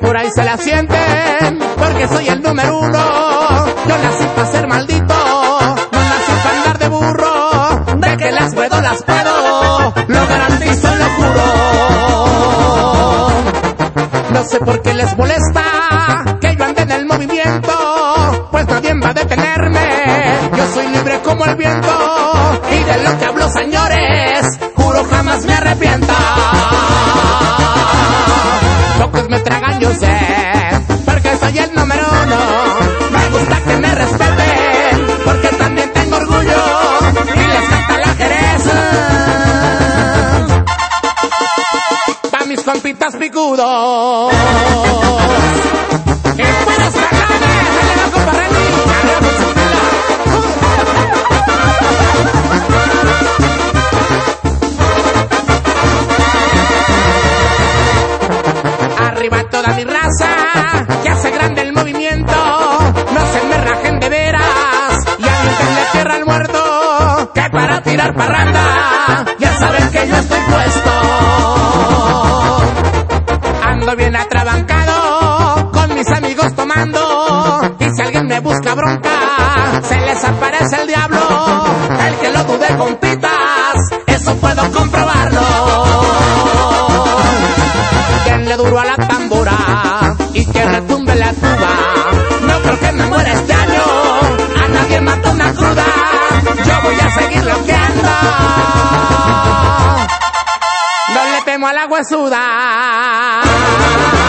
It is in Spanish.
por ahí se la sienten, porque soy el número uno. Yo nací para ser maldito, no nací para andar de burro. De que las puedo, lo garantizo, lo juro. No sé por qué les molesta que yo ande en el movimiento, pues nadie va a detenerme. Yo soy libre como el viento, y de lo que hablo, señores, juro jamás me arrepienta. Pocos me tragan, yo sé, porque soy el número uno. Me gusta que me respeten, porque también tengo orgullo, y les canta la Jerez. Pa' mis compitas picudos. ¡Que buenos caganes! ¡Dale la compa Randy! ¡Arriba con su pila! Arriba toda mi raza, que hace grande el movimiento. No se me rajen de veras, y avientenle tierra al muerto, que para tirar parranda ya saben que yo estoy puesto. Ando bien atrabancado, con mis amigos tomando, y si alguien me busca bronca, se les aparece el diablo. El que lo dude, compitas, eso puedo comprobarlo. Denle duro a la tambora y que retumbe la tuba. No creo que me muera este año, a nadie mata una cruda. Yo voy a seguir loqueando, no le temo a la huesuda.